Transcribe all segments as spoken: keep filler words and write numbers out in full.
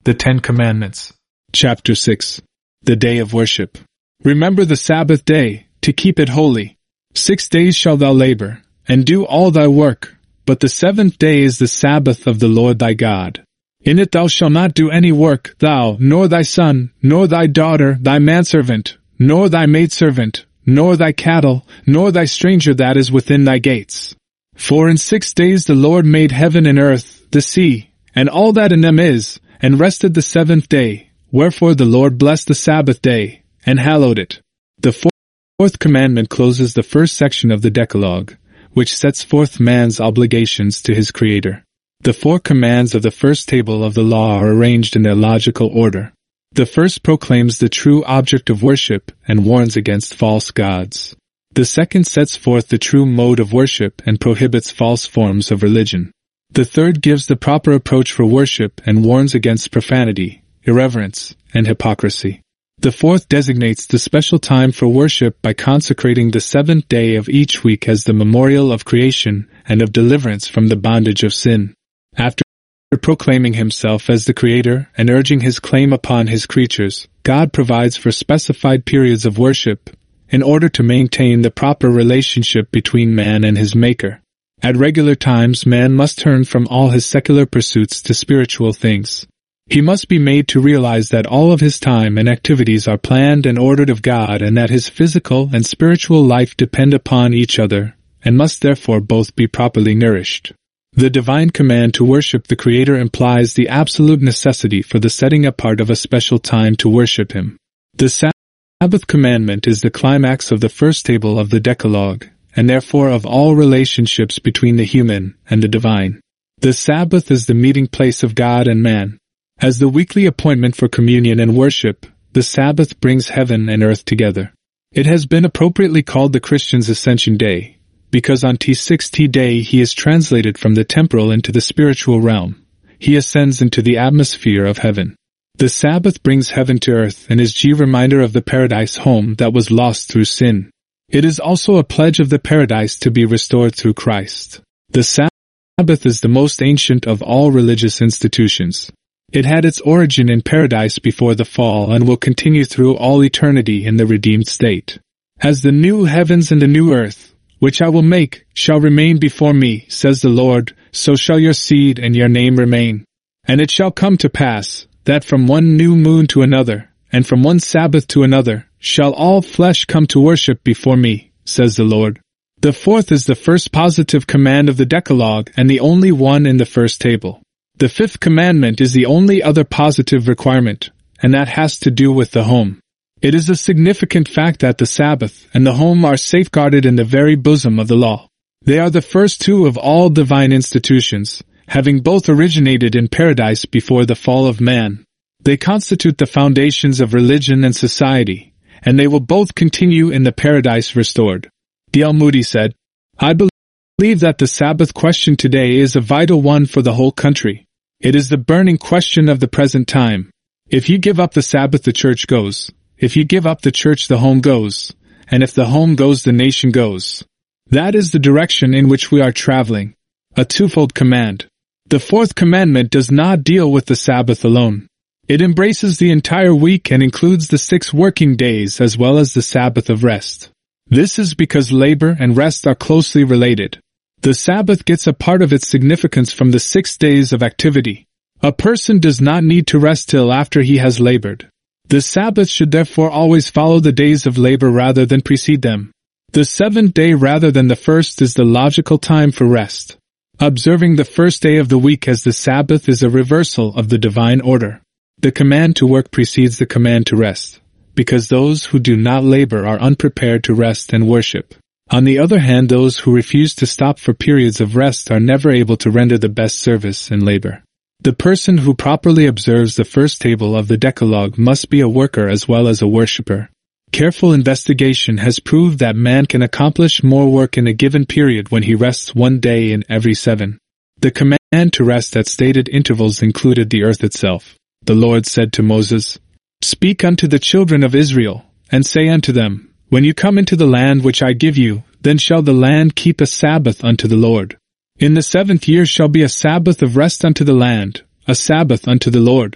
The Ten Commandments. Chapter six. The Day of Worship. Remember the Sabbath day, to keep it holy. Six days shalt thou labor, and do all thy work, but the seventh day is the Sabbath of the Lord thy God. In it thou shalt not do any work, thou, nor thy son, nor thy daughter, thy manservant, nor thy maidservant, nor thy cattle, nor thy stranger that is within thy gates. For in six days the Lord made heaven and earth, the sea, and all that in them is, and rested the seventh day. Wherefore the Lord blessed the Sabbath day, and hallowed it. The fourth commandment closes the first section of the Decalogue, which sets forth man's obligations to his Creator. The four commands of the first table of the law are arranged in their logical order. The first proclaims the true object of worship and warns against false gods. The second sets forth the true mode of worship and prohibits false forms of religion. The third gives the proper approach for worship and warns against profanity, irreverence, and hypocrisy. The fourth designates the special time for worship by consecrating the seventh day of each week as the memorial of creation and of deliverance from the bondage of sin. After proclaiming himself as the Creator and urging his claim upon his creatures, God provides for specified periods of worship in order to maintain the proper relationship between man and his Maker. At regular times, man must turn from all his secular pursuits to spiritual things. He must be made to realize that all of his time and activities are planned and ordered of God and that his physical and spiritual life depend upon each other, and must therefore both be properly nourished. The divine command to worship the Creator implies the absolute necessity for the setting apart of a special time to worship Him. The Sabbath commandment is the climax of the first table of the Decalogue, and therefore of all relationships between the human and the divine. The Sabbath is the meeting place of God and man. As the weekly appointment for communion and worship, the Sabbath brings heaven and earth together. It has been appropriately called the Christian's Ascension Day, because on T sixth day he is translated from the temporal into the spiritual realm. He ascends into the atmosphere of heaven. The Sabbath brings heaven to earth and is a reminder of the paradise home that was lost through sin. It is also a pledge of the paradise to be restored through Christ. The Sabbath is the most ancient of all religious institutions. It had its origin in paradise before the fall and will continue through all eternity in the redeemed state. As the new heavens and the new earth, which I will make, shall remain before me, says the Lord, so shall your seed and your name remain. And it shall come to pass, that from one new moon to another, and from one Sabbath to another, shall all flesh come to worship before me, says the Lord. The fourth is the first positive command of the Decalogue and the only one in the first table. The fifth commandment is the only other positive requirement, and that has to do with the home. It is a significant fact that the Sabbath and the home are safeguarded in the very bosom of the law. They are the first two of all divine institutions, having both originated in paradise before the fall of man. They constitute the foundations of religion and society, and they will both continue in the paradise restored. D L Moody said, I believe that the Sabbath question today is a vital one for the whole country. It is the burning question of the present time. If you give up the Sabbath, the church goes. If you give up the church, the home goes. And if the home goes, the nation goes. That is the direction in which we are traveling. A twofold command. The fourth commandment does not deal with the Sabbath alone. It embraces the entire week and includes the six working days as well as the Sabbath of rest. This is because labor and rest are closely related. The Sabbath gets a part of its significance from the six days of activity. A person does not need to rest till after he has labored. The Sabbath should therefore always follow the days of labor rather than precede them. The seventh day rather than the first is the logical time for rest. Observing the first day of the week as the Sabbath is a reversal of the divine order. The command to work precedes the command to rest, because those who do not labor are unprepared to rest and worship. On the other hand, those who refuse to stop for periods of rest are never able to render the best service in labor. The person who properly observes the first table of the Decalogue must be a worker as well as a worshipper. Careful investigation has proved that man can accomplish more work in a given period when he rests one day in every seven. The command to rest at stated intervals included the earth itself. The Lord said to Moses, Speak unto the children of Israel, and say unto them, When you come into the land which I give you, then shall the land keep a Sabbath unto the Lord. In the seventh year shall be a Sabbath of rest unto the land, a Sabbath unto the Lord.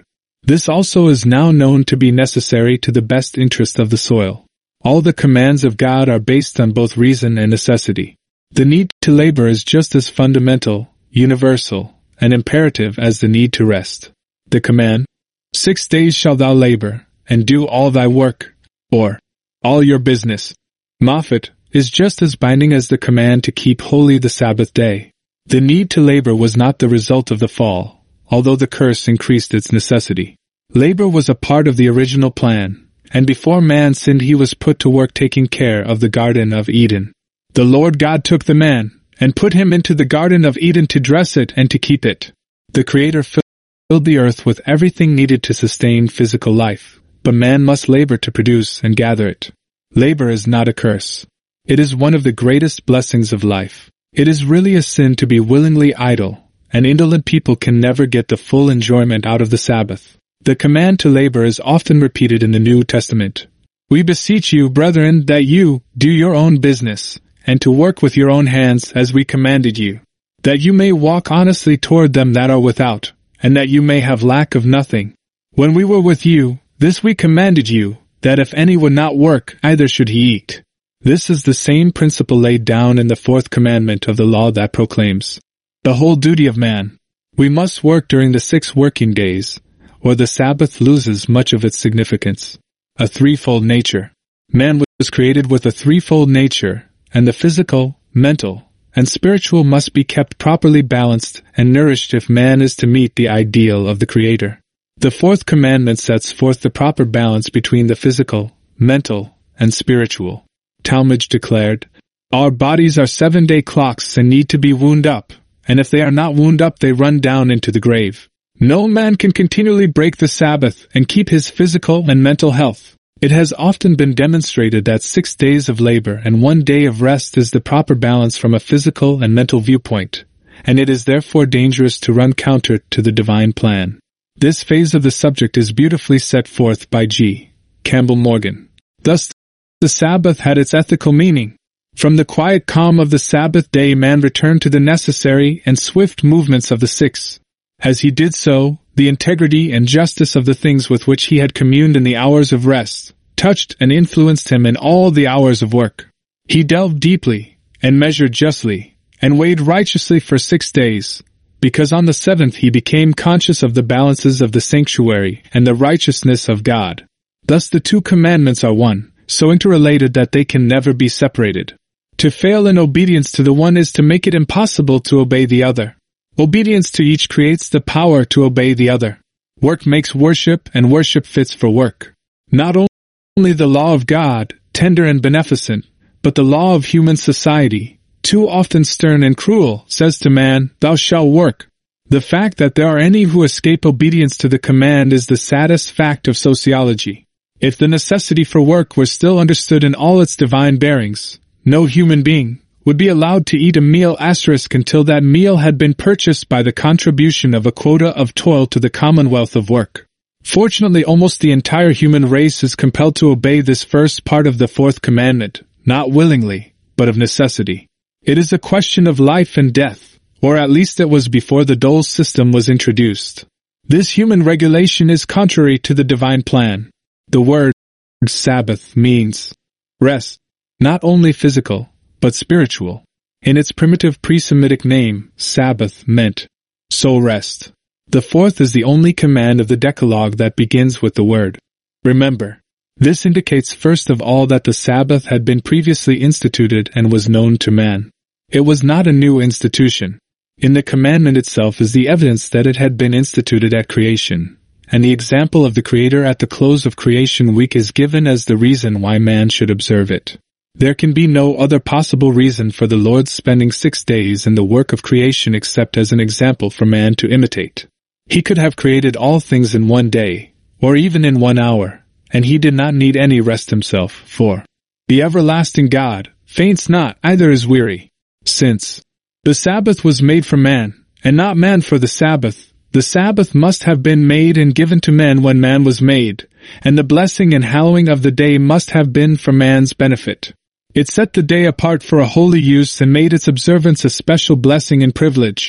This also is now known to be necessary to the best interest of the soil. All the commands of God are based on both reason and necessity. The need to labor is just as fundamental, universal, and imperative as the need to rest. The command, "Six days shalt thou labor, and do all thy work," or all your business, Moffat, is just as binding as the command to keep holy the Sabbath day. The need to labor was not the result of the fall, although the curse increased its necessity. Labor was a part of the original plan, and before man sinned he was put to work taking care of the Garden of Eden. The Lord God took the man, and put him into the Garden of Eden to dress it and to keep it. The Creator filled the earth with everything needed to sustain physical life, but man must labor to produce and gather it. Labor is not a curse. It is one of the greatest blessings of life. It is really a sin to be willingly idle, and indolent people can never get the full enjoyment out of the Sabbath. The command to labor is often repeated in the New Testament. "We beseech you, brethren, that you do your own business, and to work with your own hands as we commanded you, that you may walk honestly toward them that are without, and that you may have lack of nothing. When we were with you, this we commanded you, that if any would not work, neither should he eat." This is the same principle laid down in the fourth commandment of the law that proclaims the whole duty of man. We must work during the six working days, or the Sabbath loses much of its significance. A threefold nature. Man was created with a threefold nature, and the physical, mental, and spiritual must be kept properly balanced and nourished if man is to meet the ideal of the Creator. The fourth commandment sets forth the proper balance between the physical, mental, and spiritual. Talmage declared, "Our bodies are seven-day clocks and need to be wound up, and if they are not wound up they run down into the grave. No man can continually break the Sabbath and keep his physical and mental health." It has often been demonstrated that six days of labor and one day of rest is the proper balance from a physical and mental viewpoint, and it is therefore dangerous to run counter to the divine plan. This phase of the subject is beautifully set forth by G. Campbell Morgan. Thus, the Sabbath had its ethical meaning. From the quiet calm of the Sabbath day man returned to the necessary and swift movements of the six. As he did so, the integrity and justice of the things with which he had communed in the hours of rest touched and influenced him in all the hours of work. He delved deeply, and measured justly, and weighed righteously for six days, because on the seventh he became conscious of the balances of the sanctuary and the righteousness of God. Thus the two commandments are one, so interrelated that they can never be separated. To fail in obedience to the one is to make it impossible to obey the other. Obedience to each creates the power to obey the other. Work makes worship, and worship fits for work. Not only the law of God, tender and beneficent, but the law of human society, too often stern and cruel, says to man, "Thou shalt work." The fact that there are any who escape obedience to the command is the saddest fact of sociology. If the necessity for work were still understood in all its divine bearings, no human being would be allowed to eat a meal asterisk until that meal had been purchased by the contribution of a quota of toil to the commonwealth of work. Fortunately, almost the entire human race is compelled to obey this first part of the fourth commandment, not willingly, but of necessity. It is a question of life and death, or at least it was before the dole system was introduced. This human regulation is contrary to the divine plan. The word Sabbath means rest, not only physical, but spiritual. In its primitive pre-Semitic name, Sabbath meant soul rest. The fourth is the only command of the Decalogue that begins with the word remember. This indicates first of all that the Sabbath had been previously instituted and was known to man. It was not a new institution. In the commandment itself is the evidence that it had been instituted at creation, and the example of the Creator at the close of creation week is given as the reason why man should observe it. There can be no other possible reason for the Lord spending six days in the work of creation except as an example for man to imitate. He could have created all things in one day, or even in one hour, and he did not need any rest himself, for the everlasting God faints not, either is weary. Since the Sabbath was made for man, and not man for the Sabbath, the Sabbath must have been made and given to men when man was made, and the blessing and hallowing of the day must have been for man's benefit. It set the day apart for a holy use and made its observance a special blessing and privilege.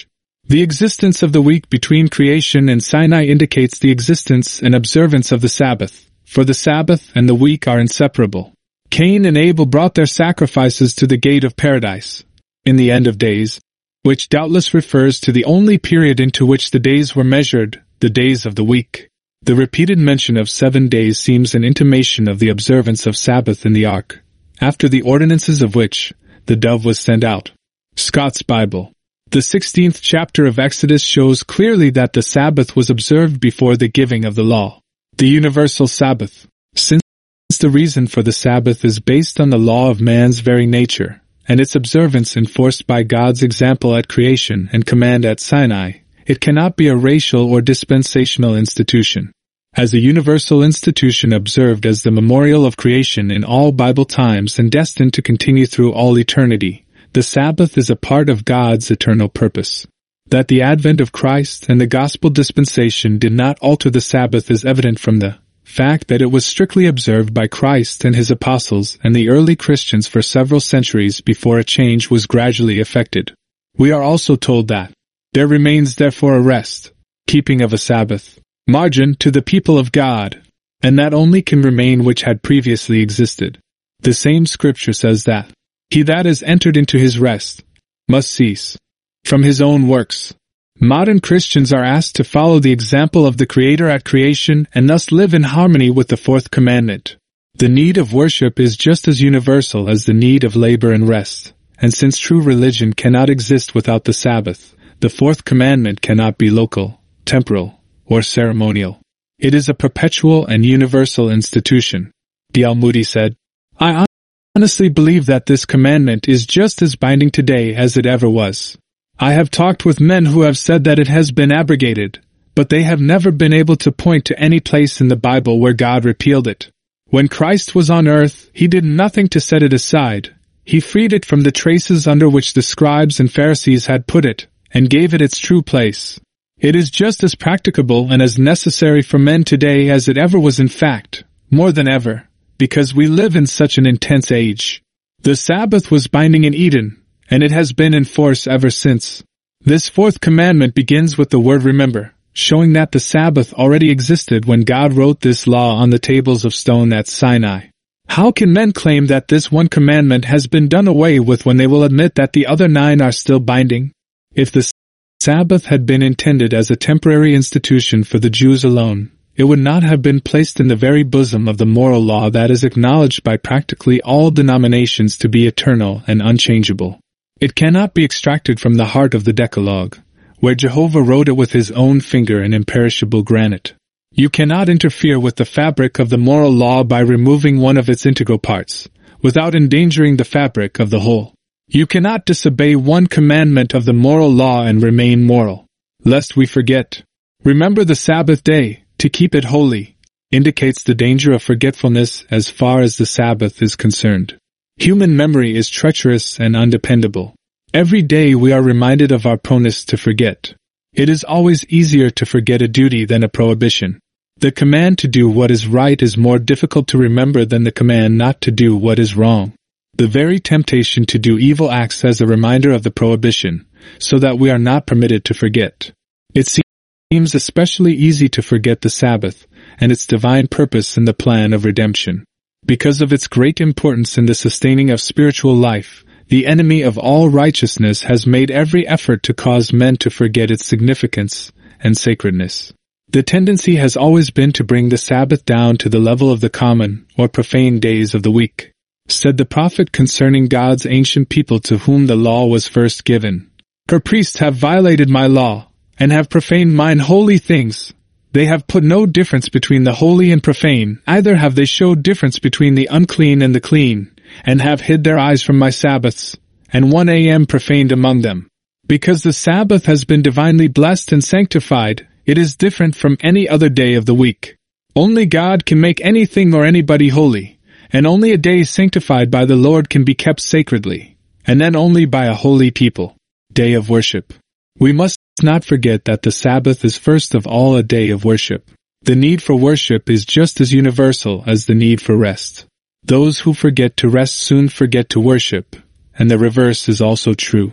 The existence of the week between creation and Sinai indicates the existence and observance of the Sabbath, for the Sabbath and the week are inseparable. Cain and Abel brought their sacrifices to the gate of paradise, in the end of days, which doubtless refers to the only period into which the days were measured, the days of the week. The repeated mention of seven days seems an intimation of the observance of Sabbath in the ark, after the ordinances of which the dove was sent out. Scott's Bible. The sixteenth chapter of Exodus shows clearly that the Sabbath was observed before the giving of the law. The universal Sabbath. Since the reason for the Sabbath is based on the law of man's very nature, and its observance enforced by God's example at creation and command at Sinai, it cannot be a racial or dispensational institution. As a universal institution observed as the memorial of creation in all Bible times and destined to continue through all eternity, the Sabbath is a part of God's eternal purpose. That the advent of Christ and the gospel dispensation did not alter the Sabbath is evident from the fact that it was strictly observed by Christ and his apostles and the early Christians for several centuries before a change was gradually effected. We are also told that there remains therefore a rest, keeping of a Sabbath, margin to the people of God, and that only can remain which had previously existed. The same scripture says that he that is entered into his rest must cease from his own works. Modern Christians are asked to follow the example of the Creator at creation and thus live in harmony with the fourth commandment. The need of worship is just as universal as the need of labor and rest, and since true religion cannot exist without the Sabbath, the fourth commandment cannot be local, temporal, or ceremonial. It is a perpetual and universal institution. D L Moody said, I honestly believe that this commandment is just as binding today as it ever was. I have talked with men who have said that it has been abrogated, but they have never been able to point to any place in the Bible where God repealed it. When Christ was on earth, he did nothing to set it aside. He freed it from the traces under which the scribes and Pharisees had put it, and gave it its true place. It is just as practicable and as necessary for men today as it ever was, in fact, more than ever, because we live in such an intense age. The Sabbath was binding in Eden, and it has been in force ever since. This fourth commandment begins with the word remember, showing that the Sabbath already existed when God wrote this law on the tables of stone at Sinai. How can men claim that this one commandment has been done away with when they will admit that the other nine are still binding? If the Sabbath had been intended as a temporary institution for the Jews alone, it would not have been placed in the very bosom of the moral law that is acknowledged by practically all denominations to be eternal and unchangeable. It cannot be extracted from the heart of the Decalogue, where Jehovah wrote it with his own finger in imperishable granite. You cannot interfere with the fabric of the moral law by removing one of its integral parts, without endangering the fabric of the whole. You cannot disobey one commandment of the moral law and remain moral. Lest we forget. Remember the Sabbath day, to keep it holy, indicates the danger of forgetfulness as far as the Sabbath is concerned. Human memory is treacherous and undependable. Every day we are reminded of our proneness to forget. It is always easier to forget a duty than a prohibition. The command to do what is right is more difficult to remember than the command not to do what is wrong. The very temptation to do evil acts as a reminder of the prohibition, so that we are not permitted to forget. It seems especially easy to forget the Sabbath and its divine purpose in the plan of redemption. Because of its great importance in the sustaining of spiritual life, the enemy of all righteousness has made every effort to cause men to forget its significance and sacredness. The tendency has always been to bring the Sabbath down to the level of the common or profane days of the week. Said the prophet concerning God's ancient people to whom the law was first given, "Her priests have violated my law, and have profaned mine holy things. They have put no difference between the holy and profane, either have they showed difference between the unclean and the clean, and have hid their eyes from my Sabbaths, and one am profaned among them." Because the Sabbath has been divinely blessed and sanctified, it is different from any other day of the week. Only God can make anything or anybody holy, and only a day sanctified by the Lord can be kept sacredly, and then only by a holy people. Day of worship. We must not forget that the Sabbath is first of all a day of worship. The need for worship is just as universal as the need for rest. Those who forget to rest soon forget to worship, and the reverse is also true.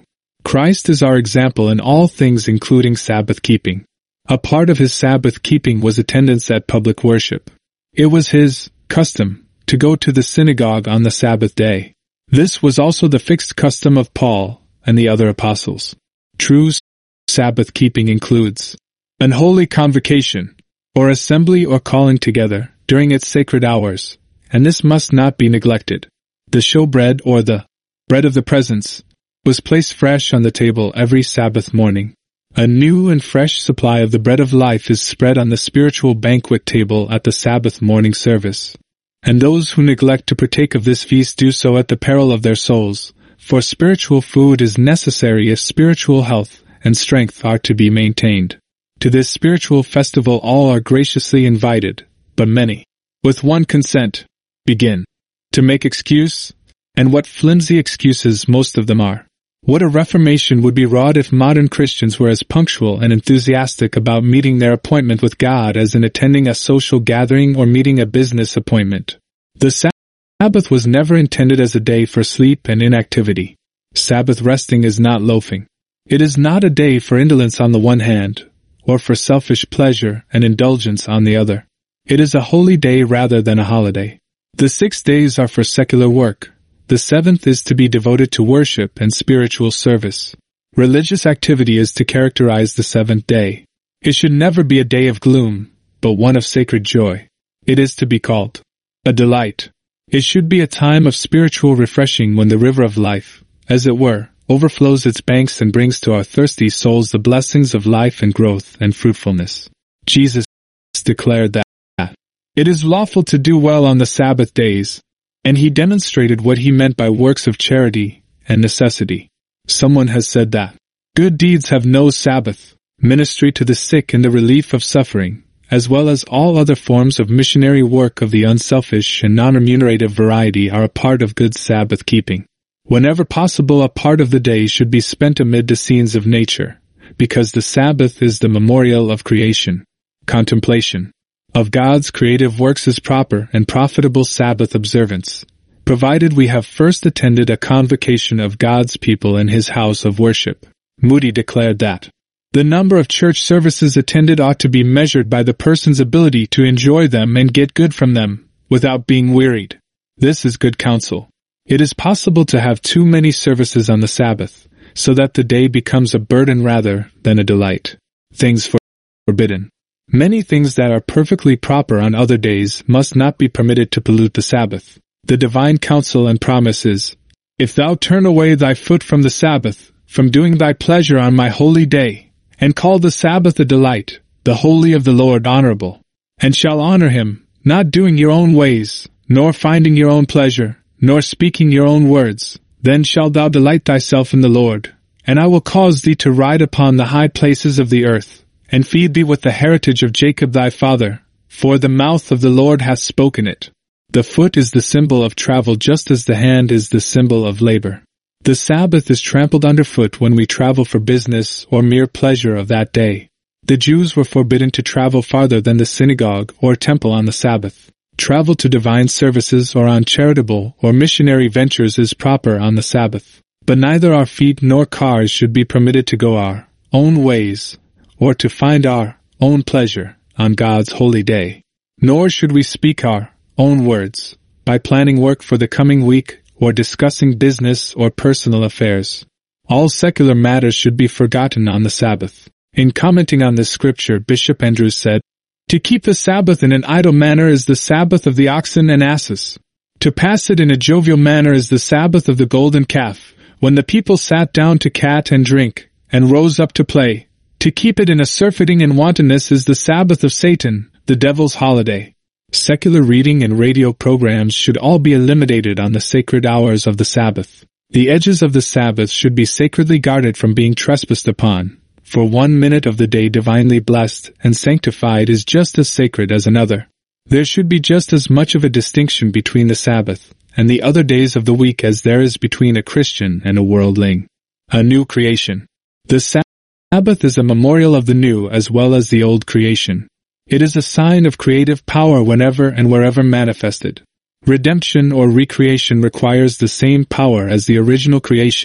Christ is our example in all things including Sabbath keeping. A part of his Sabbath keeping was attendance at public worship. It was his custom to go to the synagogue on the Sabbath day. This was also the fixed custom of Paul and the other apostles. True Sabbath keeping includes an holy convocation, or assembly or calling together, during its sacred hours, and this must not be neglected. The showbread, or the bread of the presence, was placed fresh on the table every Sabbath morning. A new and fresh supply of the bread of life is spread on the spiritual banquet table at the Sabbath morning service. And those who neglect to partake of this feast do so at the peril of their souls, for spiritual food is necessary if spiritual health and strength are to be maintained. To this spiritual festival all are graciously invited, but many, with one consent, begin to make excuse, and what flimsy excuses most of them are. What a reformation would be wrought if modern Christians were as punctual and enthusiastic about meeting their appointment with God as in attending a social gathering or meeting a business appointment. The Sabbath was never intended as a day for sleep and inactivity. Sabbath resting is not loafing. It is not a day for indolence on the one hand, or for selfish pleasure and indulgence on the other. It is a holy day rather than a holiday. The six days are for secular work. The seventh is to be devoted to worship and spiritual service. Religious activity is to characterize the seventh day. It should never be a day of gloom, but one of sacred joy. It is to be called a delight. It should be a time of spiritual refreshing when the river of life, as it were, overflows its banks and brings to our thirsty souls the blessings of life and growth and fruitfulness. Jesus declared that it is lawful to do well on the Sabbath days, and he demonstrated what he meant by works of charity and necessity. Someone has said that good deeds have no Sabbath. Ministry to the sick and the relief of suffering, as well as all other forms of missionary work of the unselfish and non-remunerative variety, are a part of good Sabbath keeping. Whenever possible, a part of the day should be spent amid the scenes of nature, because the Sabbath is the memorial of creation. Contemplation of God's creative works is proper and profitable Sabbath observance, provided we have first attended a convocation of God's people in his house of worship. Moody declared that the number of church services attended ought to be measured by the person's ability to enjoy them and get good from them, without being wearied. This is good counsel. It is possible to have too many services on the Sabbath, so that the day becomes a burden rather than a delight. Things forbidden. Many things that are perfectly proper on other days must not be permitted to pollute the Sabbath. The divine counsel and promise is, if thou turn away thy foot from the Sabbath, from doing thy pleasure on my holy day, and call the Sabbath a delight, the holy of the Lord honorable, and shall honor him, not doing your own ways, nor finding your own pleasure, nor speaking your own words, then shalt thou delight thyself in the Lord, and I will cause thee to ride upon the high places of the earth, and feed thee with the heritage of Jacob thy father, for the mouth of the Lord hath spoken it. The foot is the symbol of travel just as the hand is the symbol of labor. The Sabbath is trampled underfoot when we travel for business or mere pleasure of that day. The Jews were forbidden to travel farther than the synagogue or temple on the Sabbath. Travel to divine services or on charitable or missionary ventures is proper on the Sabbath, but neither our feet nor cars should be permitted to go our own ways, or to find our own pleasure on God's holy day. Nor should we speak our own words by planning work for the coming week or discussing business or personal affairs. All secular matters should be forgotten on the Sabbath. In commenting on this scripture, Bishop Andrews said, to keep the Sabbath in an idle manner is the Sabbath of the oxen and asses. To pass it in a jovial manner is the Sabbath of the golden calf, when the people sat down to cat and drink, and rose up to play. To keep it in a surfeiting and wantonness is the Sabbath of Satan, the devil's holiday. Secular reading and radio programs should all be eliminated on the sacred hours of the Sabbath. The edges of the Sabbath should be sacredly guarded from being trespassed upon, for one minute of the day divinely blessed and sanctified is just as sacred as another. There should be just as much of a distinction between the Sabbath and the other days of the week as there is between a Christian and a worldling. A new creation. The Sabbath is a memorial of the new as well as the old creation. It is a sign of creative power whenever and wherever manifested. Redemption or recreation requires the same power as the original creation,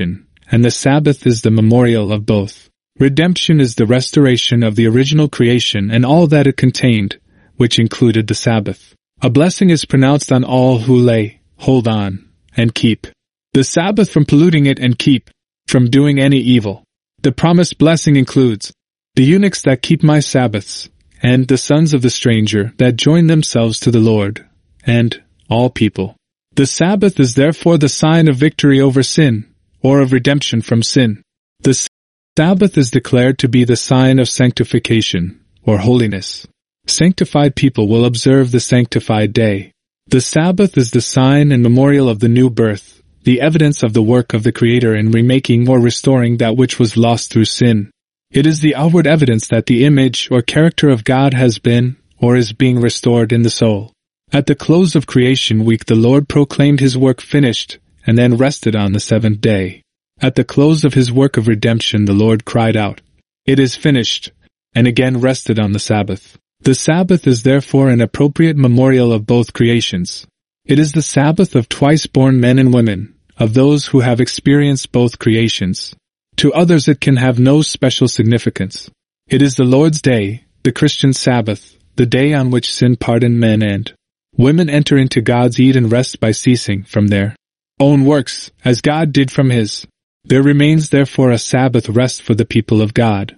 and the Sabbath is the memorial of both. Redemption is the restoration of the original creation and all that it contained, which included the Sabbath. A blessing is pronounced on all who lay, hold on, and keep the Sabbath from polluting it and keep from doing any evil. The promised blessing includes the eunuchs that keep my Sabbaths, and the sons of the stranger that join themselves to the Lord, and all people. The Sabbath is therefore the sign of victory over sin, or of redemption from sin. The Sabbath is declared to be the sign of sanctification, or holiness. Sanctified people will observe the sanctified day. The Sabbath is the sign and memorial of the new birth, the evidence of the work of the Creator in remaking or restoring that which was lost through sin. It is the outward evidence that the image or character of God has been, or is being restored in the soul. At the close of creation week the Lord proclaimed His work finished, and then rested on the seventh day. At the close of His work of redemption the Lord cried out, "It is finished," and again rested on the Sabbath. The Sabbath is therefore an appropriate memorial of both creations. It is the Sabbath of twice-born men and women, of those who have experienced both creations. To others it can have no special significance. It is the Lord's Day, the Christian Sabbath, the day on which sin pardoned men and women enter into God's Eden rest by ceasing from their own works, as God did from His. There remains therefore a Sabbath rest for the people of God.